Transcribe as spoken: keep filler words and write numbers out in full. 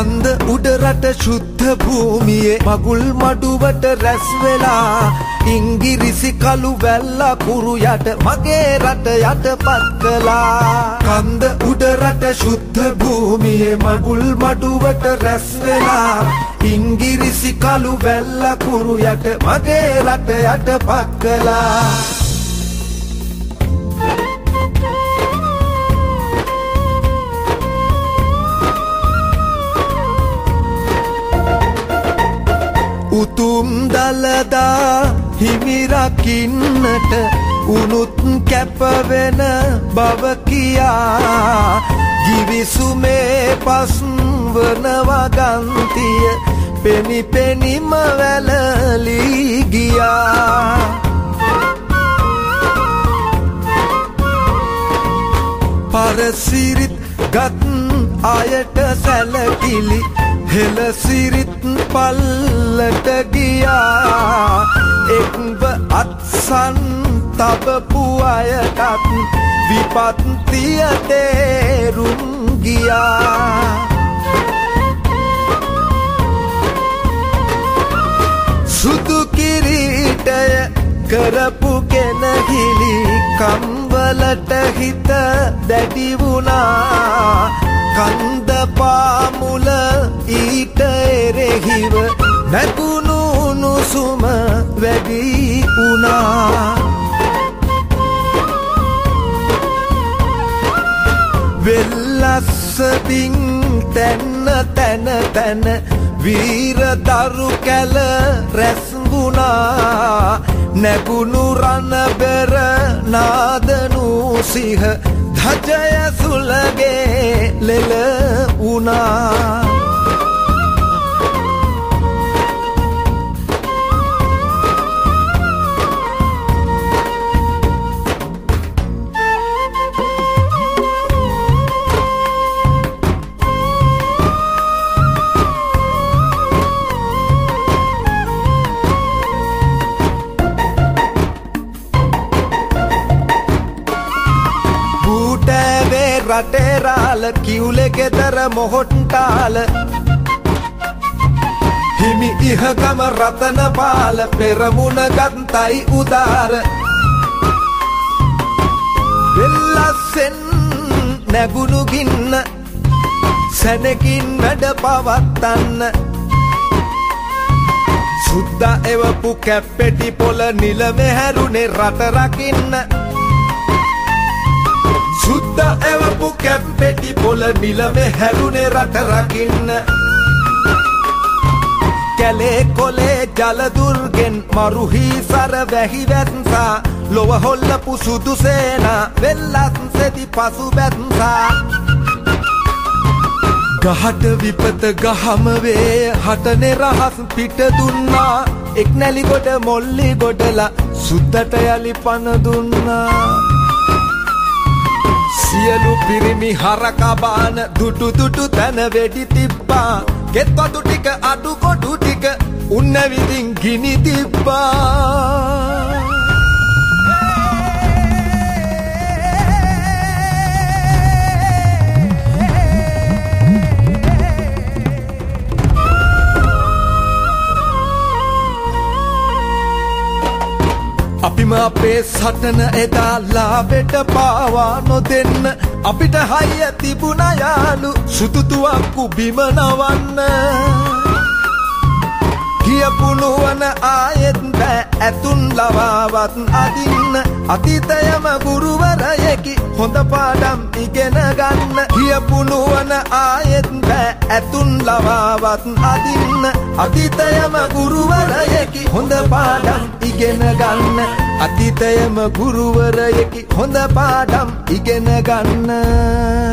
කන්ද උඩරට ශුද්ධ භූමියේ මගුල් මඩුවට රැස් වෙලා ඉංගිරිසි කළු වැල්ල කුරු යට මගේ රට යටපත් කළා. කන්ද උඩරට ශුද්ධ භූමියේ මගුල් මඩුවට රැස් වෙලා ඉංගිරිසි කළු වැල්ල කුරු යට මගේ රට යටපත් කළා. උතුම් දළදා හිමිරකින්නට උනුත් කැපවෙන බව කියා ගිවිසුමේ පස් වනවා ගන්තිය පෙනි පෙනිම වැළලී ගියා. පරසිරිත් ගත් අයට සැලකිලි හෙළ සිරිත් පල්ලට ගියා. එක්ව අත්සන් තබපු අයටත් විපත්තිය තේරුම් ගියා. සුදු කිරීටය කරපු කෙනහිලි කම්වලට හිත දැඩි වුණා. කන්ද පාමුල ඊට එරෙහිව නැගුණු උණුසුම වැඩි වුණා. වෙල්ලස්සදින් තැන්න තැන තැන වීර දරු කැල රැස් වුණා. නැගුණු රණබෙර නාදනු සිහ ධජය සුලගේ ලෙල වුණා. රටේරාල කිව්ලෙ ගෙදර මොහොට්ටාල හිමි ඉහගම රතන පාල පෙරමුණ ගන්තයි උදාර. වෙල්ලස්සෙන් නැගුණු ගින්න සැනකින් වැඩ පවත්තන්න. සුද්දා එවපු කැප්පෙටි පොළ නිලමෙ හැරුණේ රට රකින්න. සුද්දා එවපු කැප්පෙටි පොළ නිලමෙ හැරුණේ රට රකින්න. කැලේ කොලේ ජලදුර්ගෙන් මරුහි සර වැහි වැත්සා ලොව හොල්ලපු සුදු සේනා වෙල්ලස්සෙදි පසු බැත්සා. ගහට විපත ගහම වේ හටනේ රහස් පිට දුන්නා. එක් නැලි ගොඩ මොල්ලි ගොඩලා සුද්දට යලි පණ දුන්නා. සියලු පිරිමි හරකබාන දුටු දුටු තැන වෙඩි තිබ්බා. ගෙත්වතු ටික අඩු කොටු ටික උන්න විදින් ගිනි තිබ්බා. අපිම අපේ සටන එදා ලාබෙට පාවා නොදෙන්න. අපිට හයිය තිබුණ යාලු සුදුතුවක්කු බිම නවන්න. කියපු නුවන ආයෙත් බෑ ඇතුන් ලවාවත් අදින්න. අතීතයම ගුරුවරයෙකි හොඳ පාඩම් ඉගෙන ගන්න. කියපු නුවන ආයෙත් බෑ ඇතුන් ලවාවත් අදින්න. අතීතයම ගුරුවරයෙකි හොඳ පාඩම් ඉගෙන ගන්න. අතීතයම ගුරුවරයෙකි හොඳ පාඩම් ඉගෙන ගන්න.